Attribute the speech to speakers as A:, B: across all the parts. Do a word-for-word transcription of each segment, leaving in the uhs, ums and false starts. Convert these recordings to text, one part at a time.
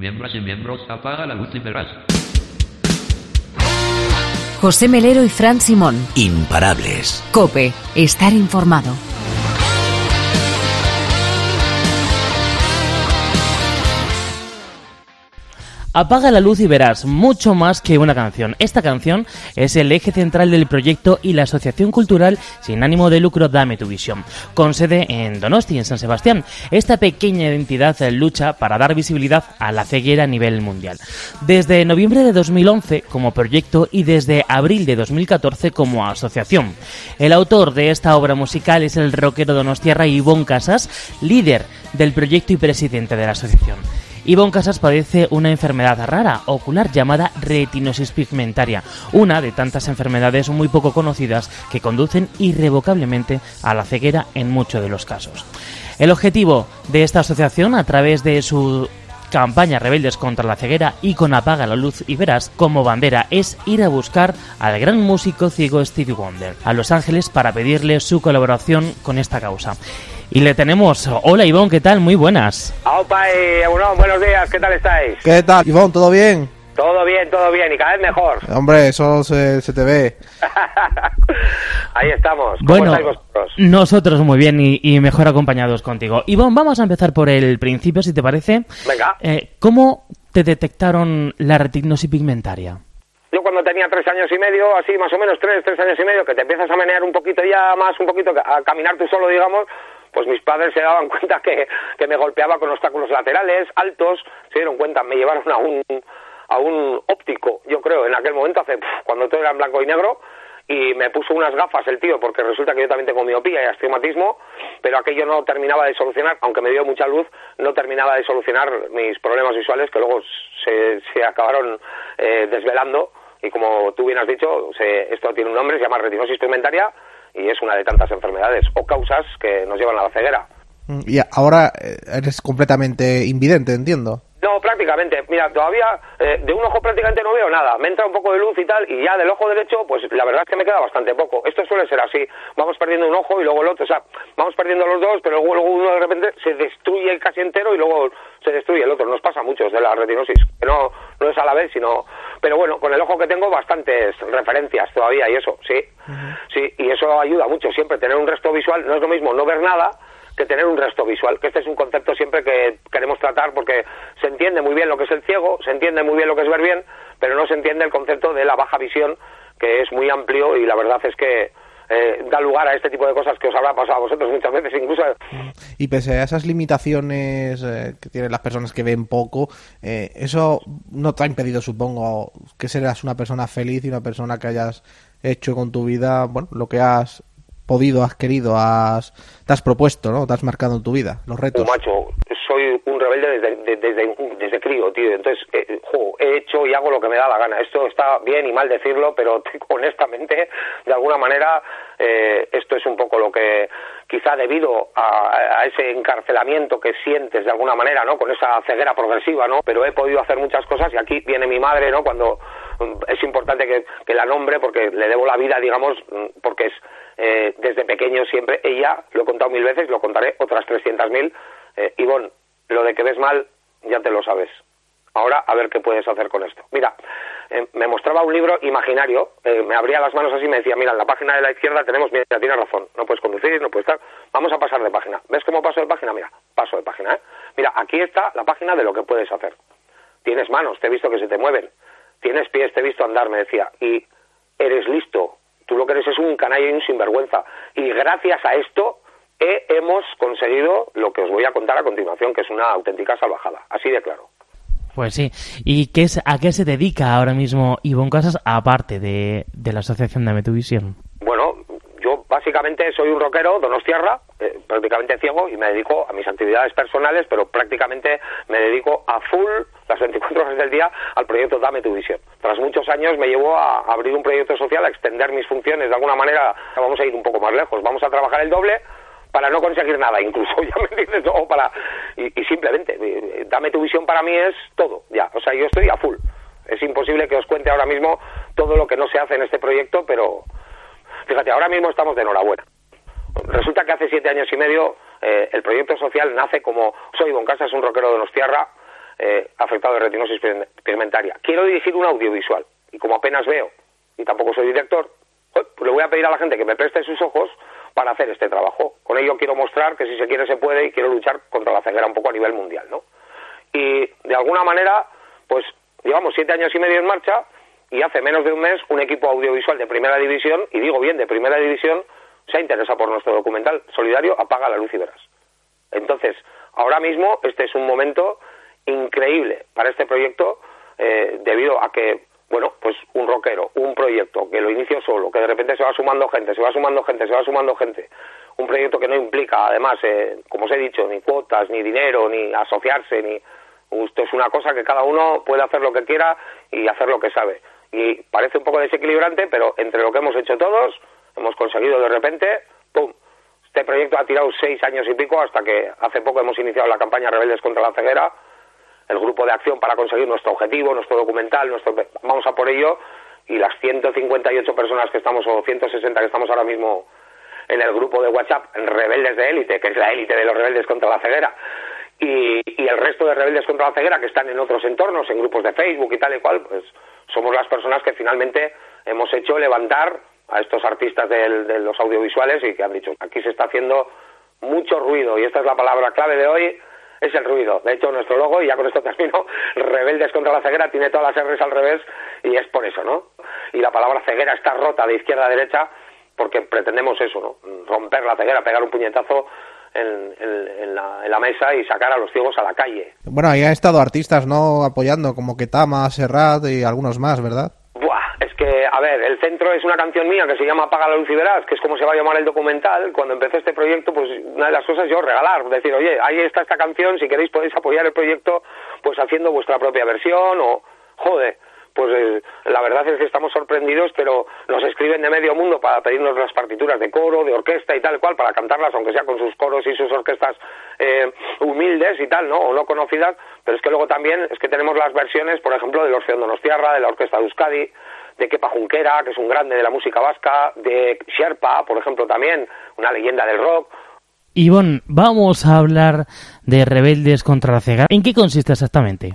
A: Miembros y miembros, apaga la luz y verás.
B: José Melero y Fran Simón.
C: Imparables.
B: COPE. Estar informado.
D: Apaga la luz y verás, mucho más que una canción. Esta canción es el eje central del proyecto y la asociación cultural sin ánimo de lucro Dame tu Visión, con sede en Donosti, en San Sebastián. Esta pequeña entidad lucha para dar visibilidad a la ceguera a nivel mundial. Desde noviembre de dos mil once como proyecto y desde abril de dos mil catorce como asociación. El autor de esta obra musical es el rockero donostiarra Ibon Casas, líder del proyecto y presidente de la asociación. Ibon Casas padece una enfermedad rara ocular llamada retinosis pigmentaria, una de tantas enfermedades muy poco conocidas que conducen irrevocablemente a la ceguera en muchos de los casos. El objetivo de esta asociación, a través de su campaña Rebeldes contra la ceguera y con Apaga la luz y verás como bandera, es ir a buscar al gran músico ciego Stevie Wonder a Los Ángeles para pedirle su colaboración con esta causa. Y le tenemos. Hola Ibon, ¿qué tal? Muy buenas.
E: Aupa y bueno, buenos días, ¿qué tal estáis?
F: ¿Qué tal, Ibon? ¿Todo bien?
E: Todo bien, todo bien y cada vez mejor.
F: Hombre, eso se, se te ve.
E: Ahí estamos. ¿Cómo
D: bueno,
E: estáis vosotros?
D: Nosotros muy bien y, y mejor acompañados contigo. Ibon, vamos a empezar por el principio, si te parece.
E: Venga.
D: Eh, ¿Cómo te detectaron la retinosis pigmentaria?
E: Yo cuando tenía tres años y medio, así más o menos tres, tres años y medio, que te empiezas a menear un poquito ya más, un poquito a caminar tú solo, digamos, pues mis padres se daban cuenta que, que me golpeaba con obstáculos laterales, altos, se dieron cuenta, me llevaron a un a un óptico, yo creo, en aquel momento, hace cuando todo era en blanco y negro, y me puso unas gafas el tío, porque resulta que yo también tengo miopía y astigmatismo, pero aquello no terminaba de solucionar, aunque me dio mucha luz, no terminaba de solucionar mis problemas visuales, que luego se, se acabaron eh, desvelando, y como tú bien has dicho, se, esto tiene un nombre, se llama retinosis pigmentaria, y es una de tantas enfermedades o causas que nos llevan a la ceguera.
F: Y ahora eres completamente invidente, entiendo.
E: No, prácticamente. Mira, todavía eh, de un ojo prácticamente no veo nada. Me entra un poco de luz y tal, y ya del ojo derecho, pues la verdad es que me queda bastante poco. Esto suele ser así. Vamos perdiendo un ojo y luego el otro. O sea, vamos perdiendo los dos, pero luego, luego uno de repente se destruye casi entero y luego se destruye el otro. Nos pasa a muchos de la retinosis. Que no, no es a la vez, sino... Pero bueno, con el ojo que tengo bastantes referencias todavía y eso, sí. Uh-huh. Sí, y eso ayuda mucho. Siempre tener un resto visual, no es lo mismo no ver nada que tener un resto visual, que este es un concepto siempre que queremos tratar porque se entiende muy bien lo que es el ciego, se entiende muy bien lo que es ver bien, pero no se entiende el concepto de la baja visión, que es muy amplio y la verdad es que eh, da lugar a este tipo de cosas que os habrá pasado a vosotros muchas veces incluso.
F: Y pese a esas limitaciones eh, que tienen las personas que ven poco, eh, eso no te ha impedido, supongo, que seas una persona feliz y una persona que hayas hecho con tu vida, bueno, lo que has podido, has querido, has te has propuesto, ¿no? Te has marcado en tu vida, los retos.
E: Oh, macho, soy un rebelde desde, desde, desde, desde crío, tío. Entonces, eh, jo, he hecho y hago lo que me da la gana. Esto está bien y mal decirlo, pero honestamente, de alguna manera, eh, esto es un poco lo que, quizá debido a, a ese encarcelamiento que sientes de alguna manera, ¿no? Con esa ceguera progresiva, ¿no? Pero he podido hacer muchas cosas y aquí viene mi madre, ¿no? Cuando es importante que, que la nombre porque le debo la vida, digamos, porque es eh, desde pequeño siempre ella, lo he contado mil veces, lo contaré otras trescientas mil. Eh, Ivonne, lo de que ves mal ya te lo sabes. Ahora a ver qué puedes hacer con esto. Mira, eh, me mostraba un libro imaginario, eh, me abría las manos así y me decía, mira, en la página de la izquierda tenemos, mira, tienes razón, no puedes conducir, no puedes estar, vamos a pasar de página. ¿Ves cómo paso de página? Mira, paso de página, ¿eh? Mira, aquí está la página de lo que puedes hacer. Tienes manos, te he visto que se te mueven. Tienes pies, te he visto andar, me decía, y eres listo. Tú lo que eres es un canalla y un sinvergüenza. Y gracias a esto eh, hemos conseguido lo que os voy a contar a continuación, que es una auténtica salvajada. Así de claro.
D: Pues sí. ¿Y qué es, a qué se dedica ahora mismo Ibon Casas, aparte de, de la asociación Dame tu Visión?
E: Bueno, yo básicamente soy un rockero donostiarra, eh, prácticamente ciego, y me dedico a mis actividades personales, pero prácticamente me dedico a full las veinticuatro horas del día al proyecto Dame tu Visión. Tras muchos años me llevó a abrir un proyecto social, a extender mis funciones de alguna manera. Vamos a ir un poco más lejos, vamos a trabajar el doble para no conseguir nada, incluso, ya me entiendes, o para y, y simplemente eh, Dame tu Visión para mí es todo, ya, o sea, yo estoy a full. Es imposible que os cuente ahora mismo todo lo que no se hace en este proyecto, pero fíjate, ahora mismo estamos de enhorabuena. Resulta que hace siete años y medio eh, el proyecto social nace como soy Ibon Casas, un rockero donostiarra, eh, afectado de retinosis pigmentaria. Quiero dirigir un audiovisual y como apenas veo y tampoco soy director, pues le voy a pedir a la gente que me preste sus ojos para hacer este trabajo. Con ello quiero mostrar que si se quiere se puede y quiero luchar contra la ceguera un poco a nivel mundial, ¿no? Y de alguna manera, pues llevamos siete años y medio en marcha y hace menos de un mes un equipo audiovisual de primera división, y digo bien de primera división, se ha interesado por nuestro documental solidario Apaga la luz y verás. Entonces, ahora mismo este es un momento increíble para este proyecto, eh, debido a que, bueno, pues un rockero, un proyecto que lo inicio solo, que de repente se va sumando gente, se va sumando gente, se va sumando gente, un proyecto que no implica, además, eh, como os he dicho, ni cuotas, ni dinero, ni asociarse, ni... Esto es una cosa que cada uno puede hacer lo que quiera y hacer lo que sabe. Y parece un poco desequilibrante, pero entre lo que hemos hecho todos, hemos conseguido de repente, ¡pum!, este proyecto ha tirado seis años y pico hasta que hace poco hemos iniciado la campaña Rebeldes contra la Ceguera, el grupo de acción para conseguir nuestro objetivo, nuestro documental, nuestro vamos a por ello, y las ciento cincuenta y ocho personas que estamos, o ciento sesenta que estamos ahora mismo en el grupo de WhatsApp, en Rebeldes de Élite, que es la élite de los rebeldes contra la ceguera, y, y el resto de rebeldes contra la ceguera que están en otros entornos, en grupos de Facebook y tal y cual, pues somos las personas que finalmente hemos hecho levantar a estos artistas del, de los audiovisuales y que han dicho, aquí se está haciendo mucho ruido, y esta es la palabra clave de hoy, es el ruido. De hecho, nuestro logo, y ya con esto termino, Rebeldes contra la ceguera, tiene todas las R's al revés, y es por eso, ¿no? Y la palabra ceguera está rota de izquierda a derecha, porque pretendemos eso, ¿no? Romper la ceguera, pegar un puñetazo en, en, en, la, en la mesa y sacar a los ciegos a la calle.
F: Bueno, ahí han estado artistas, ¿no?, apoyando, como Ketama, Serrat y algunos más, ¿verdad?
E: Buah, es que, a ver, el centro es una canción mía que se llama Apaga la luz y verás, que es como se va a llamar el documental. Cuando empecé este proyecto, pues una de las cosas yo regalar, decir, oye, ahí está esta canción, si queréis podéis apoyar el proyecto pues haciendo vuestra propia versión, o, joder, pues eh, la verdad es que estamos sorprendidos, pero nos escriben de medio mundo para pedirnos las partituras de coro, de orquesta y tal cual, para cantarlas, aunque sea con sus coros y sus orquestas eh, humildes y tal, ¿no?, o no conocidas, pero es que luego también es que tenemos las versiones, por ejemplo, del Orfeón Donostiarra, de la Orquesta de Euskadi, de Kepa Junquera, que es un grande de la música vasca, de Sherpa, por ejemplo, también, una leyenda del rock.
D: Ivonne, vamos a hablar de Rebeldes contra la Ceguera. ¿En qué consiste exactamente?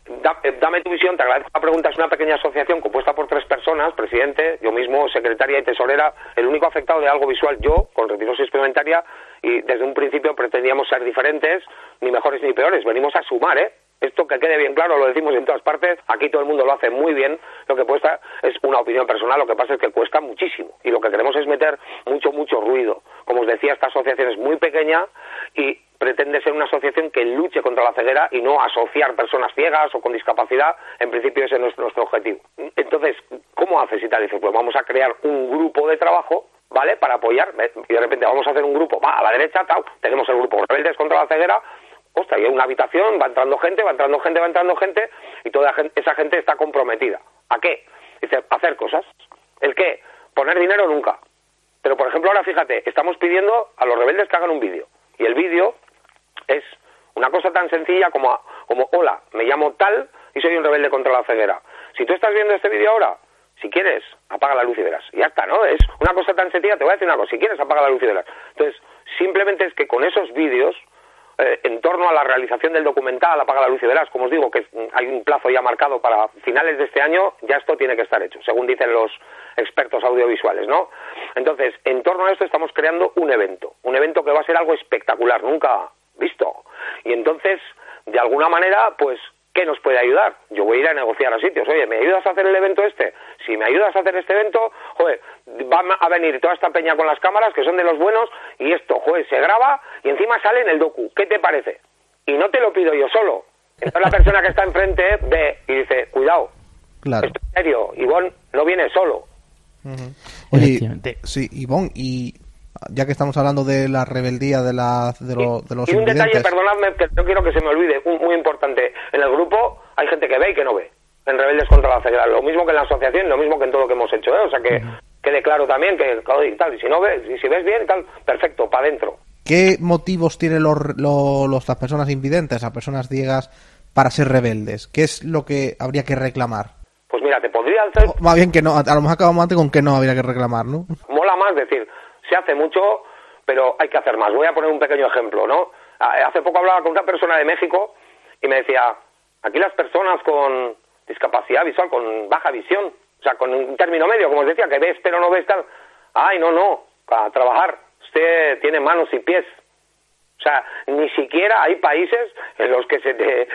E: Dame tu visión, te agradezco la pregunta. Es una pequeña asociación compuesta por tres personas, presidente, yo mismo, secretaria y tesorera, el único afectado de algo visual yo, con retinosis pigmentaria, y desde un principio pretendíamos ser diferentes, ni mejores ni peores, venimos a sumar, ¿eh? Esto que quede bien claro, lo decimos en todas partes, aquí todo el mundo lo hace muy bien, lo que cuesta es una opinión personal, lo que pasa es que cuesta muchísimo, y lo que queremos es meter mucho, mucho ruido. Como os decía, esta asociación es muy pequeña y pretende ser una asociación que luche contra la ceguera y no asociar personas ciegas o con discapacidad. En principio ese es nuestro, nuestro objetivo. Entonces, ¿cómo haces y tal? Dice, pues vamos a crear un grupo de trabajo, ¿vale?, para apoyar, y de repente vamos a hacer un grupo, va a la derecha, tal, tenemos el grupo Rebeldes contra la Ceguera. Ostras, hay una habitación, va entrando gente, va entrando gente, va entrando gente, y toda esa gente está comprometida. ¿A qué? Dice, hacer cosas. ¿El qué? Poner dinero nunca. Pero, por ejemplo, ahora fíjate, estamos pidiendo a los rebeldes que hagan un vídeo. Y el vídeo es una cosa tan sencilla como, como, hola, me llamo tal y soy un rebelde contra la ceguera. Si tú estás viendo este vídeo ahora, si quieres, apaga la luz y verás. Y ya está, ¿no? Es una cosa tan sencilla, te voy a decir una cosa, si quieres, apaga la luz y verás. Entonces, simplemente es que con esos vídeos, Eh, en torno a la realización del documental Apaga la luz y verás, como os digo, que hay un plazo ya marcado para finales de este año, ya esto tiene que estar hecho, según dicen los expertos audiovisuales, ¿no? Entonces, en torno a esto estamos creando un evento, un evento que va a ser algo espectacular, nunca visto. Y entonces, de alguna manera, pues, ¿qué nos puede ayudar? Yo voy a ir a negociar a sitios. Oye, ¿me ayudas a hacer el evento este? Si me ayudas a hacer este evento, joder, van a venir toda esta peña con las cámaras, que son de los buenos, y esto, joder, se graba y encima sale en el docu. ¿Qué te parece? Y no te lo pido yo solo. Entonces la persona que está enfrente ve y dice, cuidado,
F: claro,
E: esto es serio, Ivonne no viene solo.
F: Uh-huh. Oye, sí, Ivonne, y ya que estamos hablando de la rebeldía de, la, de, lo, de los
E: y un
F: invidentes...
E: detalle, perdonadme, que no quiero que se me olvide, un, muy importante. En el grupo hay gente que ve y que no ve, en Rebeldes contra la Ceguera. Lo mismo que en la asociación, lo mismo que en todo lo que hemos hecho, ¿eh? O sea que uh-huh. quede claro también que, y tal, y si no ves, y si ves bien, tal, perfecto, para adentro.
F: ¿Qué motivos tienen los, los, los, las personas invidentes, las personas ciegas, para ser rebeldes? ¿Qué es lo que habría que reclamar?
E: Pues mira, te podría hacer...
F: O, más bien que no, a lo mejor acabamos antes con que no habría que reclamar, ¿no?
E: Mola más decir, se hace mucho, pero hay que hacer más. Voy a poner un pequeño ejemplo, ¿no? Hace poco hablaba con una persona de México y me decía, Aquí las personas con discapacidad visual, con baja visión, o sea, con un término medio, como os decía, que ves pero no ves tal. Ay, no, no, a trabajar. Usted tiene manos y pies. O sea, ni siquiera hay países en los que se te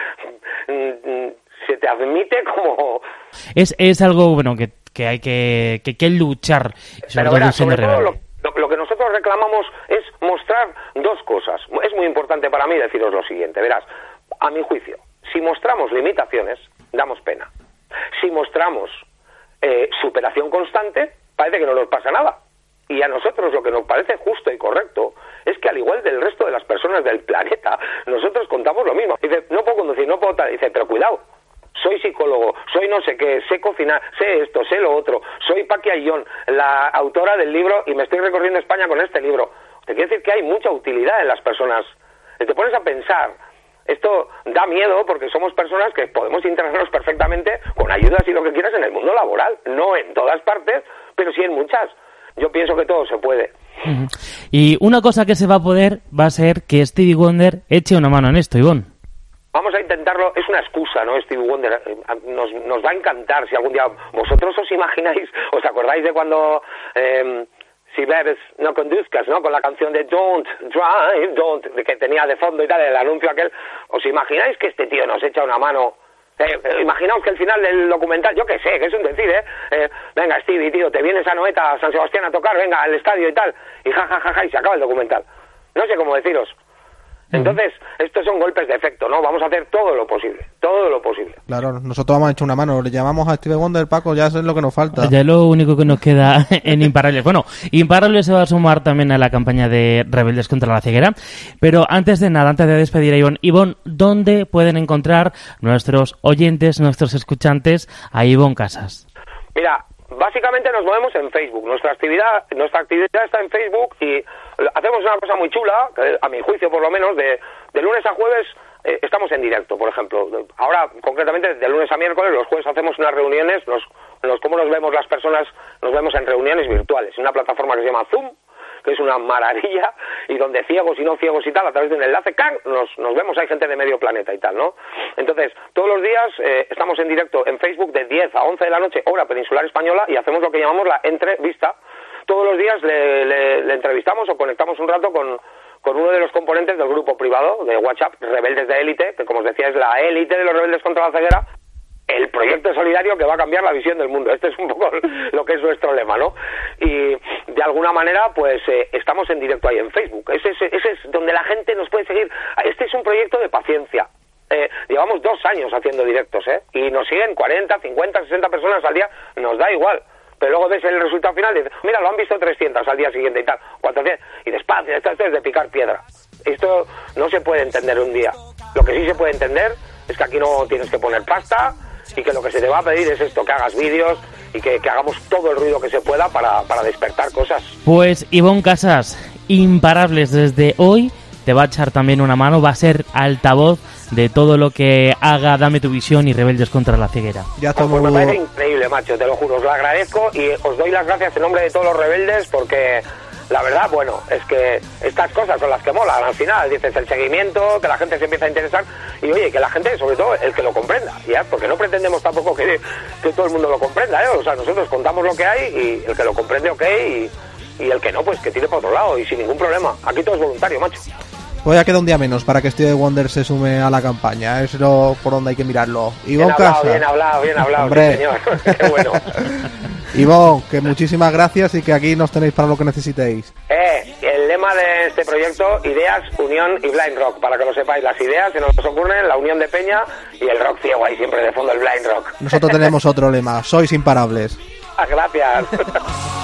E: se te admite como...
D: Es, es algo, bueno, que, que hay que, que, que luchar. Sobre
E: Pero
D: todo,
E: verás, sobre todo lo,
D: rebelde.
E: lo, lo que nosotros reclamamos es mostrar dos cosas. Es muy importante para mí deciros lo siguiente. Verás, a mi juicio, si mostramos limitaciones, damos pena. Si mostramos eh, superación constante, parece que no nos pasa nada. Y a nosotros lo que nos parece justo y correcto es que, al igual del resto de las personas del planeta, nosotros contamos lo mismo. Dice, no puedo conducir, no puedo tal. Dice, pero cuidado, soy psicólogo, soy no sé qué, sé cocinar, sé esto, sé lo otro. Soy Paqui Ayllón, la autora del libro, y me estoy recorriendo España con este libro. Te quiere decir que hay mucha utilidad en las personas. Y te pones a pensar, esto da miedo porque somos personas que podemos integrarnos perfectamente con ayudas y lo que quieras en el mundo laboral. No en todas partes, pero sí en muchas. Yo pienso que todo se puede.
D: Uh-huh. Y una cosa que se va a poder va a ser que Stevie Wonder eche una mano en esto, Ivonne.
E: Vamos a intentarlo, es una excusa, ¿no? Stevie Wonder nos, nos va a encantar si algún día vosotros os imagináis, os acordáis de cuando eh, si bebes no conduzcas, ¿no? Con la canción de Don't Drive, Don't, que tenía de fondo y tal, el anuncio aquel. ¿Os imagináis que este tío nos echa una mano? Eh, eh, imaginaos que el final del documental, yo qué sé, que es un decir, ¿eh? eh venga, Stevie, tío, te vienes a Noeta, a San Sebastián a tocar, venga, al estadio y tal, y ja, ja, ja, ja, y se acaba el documental. No sé cómo deciros. Entonces, estos son golpes de efecto, ¿no? Vamos a hacer todo lo posible, todo lo posible.
F: Claro, nosotros vamos a echar una mano, le llamamos a Stevie Wonder, Paco, ya eso es lo que nos falta.
D: Ya es lo único que nos queda en Imparables. Bueno, Imparables se va a sumar también a la campaña de Rebeldes contra la Ceguera, pero antes de nada, antes de despedir a Ivonne, Ivonne, ¿dónde pueden encontrar nuestros oyentes, nuestros escuchantes a Ivonne Casas?
E: Mira, básicamente nos movemos en Facebook. Nuestra actividad, nuestra actividad está en Facebook y hacemos una cosa muy chula, a mi juicio por lo menos, de, de lunes a jueves eh, estamos en directo, por ejemplo. Ahora, concretamente, de lunes a miércoles, los jueves hacemos unas reuniones, nos, nos, ¿cómo nos vemos las personas? Nos vemos en reuniones virtuales, en una plataforma que se llama Zoom, que es una maravilla, y donde ciegos y no ciegos y tal, a través de un enlace, ¡can!, nos, nos vemos, hay gente de medio planeta y tal, ¿no? Entonces, todos los días eh, estamos en directo en Facebook de diez a once de la noche, hora peninsular española, y hacemos lo que llamamos la entrevista. Todos los días le, le, le entrevistamos o conectamos un rato con, con uno de los componentes del grupo privado de WhatsApp, Rebeldes de Élite, que como os decía es la élite de los rebeldes contra la ceguera, el proyecto solidario que va a cambiar la visión del mundo. Este es un poco lo que es nuestro lema, ¿no? Y de alguna manera, pues eh, estamos en directo ahí en Facebook. Ese es, ese es donde la gente nos puede seguir. Este es un proyecto de paciencia. Eh, llevamos dos años haciendo directos, ¿eh? Y nos siguen cuarenta, cincuenta, sesenta personas al día. Nos da igual. Pero luego ves el resultado final y dices, mira, lo han visto trescientas al día siguiente y tal. cuatrocientas. Y despacio, esto, esto es de picar piedra. Esto no se puede entender un día. Lo que sí se puede entender es que aquí no tienes que poner pasta, y que lo que se te va a pedir es esto, que hagas vídeos y que, que hagamos todo el ruido que se pueda para, para despertar cosas.
D: Pues Ivonne Casas, Imparables desde hoy, te va a echar también una mano, va a ser altavoz de todo lo que haga Dame tu Visión y Rebeldes contra la Ceguera.
F: Ya estamos...
E: Pues me parece increíble, macho, te lo juro, os lo agradezco y os doy las gracias en nombre de todos los rebeldes porque... La verdad, bueno, es que estas cosas son las que molan al final, dices, el seguimiento, que la gente se empieza a interesar y oye, que la gente, sobre todo, el que lo comprenda, ¿ya? Porque no pretendemos tampoco que, que todo el mundo lo comprenda, ¿eh? O sea, nosotros contamos lo que hay y el que lo comprende, ok, y, y el que no, pues que tire para otro lado y sin ningún problema. Aquí todo es voluntario, macho.
F: Pues ya queda un día menos para que Stevie Wonder se sume a la campaña, es lo por donde hay que mirarlo.
E: Ivonne Casas. Bien hablado, bien hablado,
F: hombre.
E: Sí, señor. Qué bueno.
F: Ivonne, que muchísimas gracias y que aquí nos tenéis para lo que necesitéis.
E: Eh, el lema de este proyecto, ideas, unión y blind rock, para que lo sepáis, las ideas que nos ocurren, la unión de Peña y el rock ciego ahí siempre de fondo, el blind rock.
F: Nosotros tenemos otro lema, sois imparables.
E: Gracias.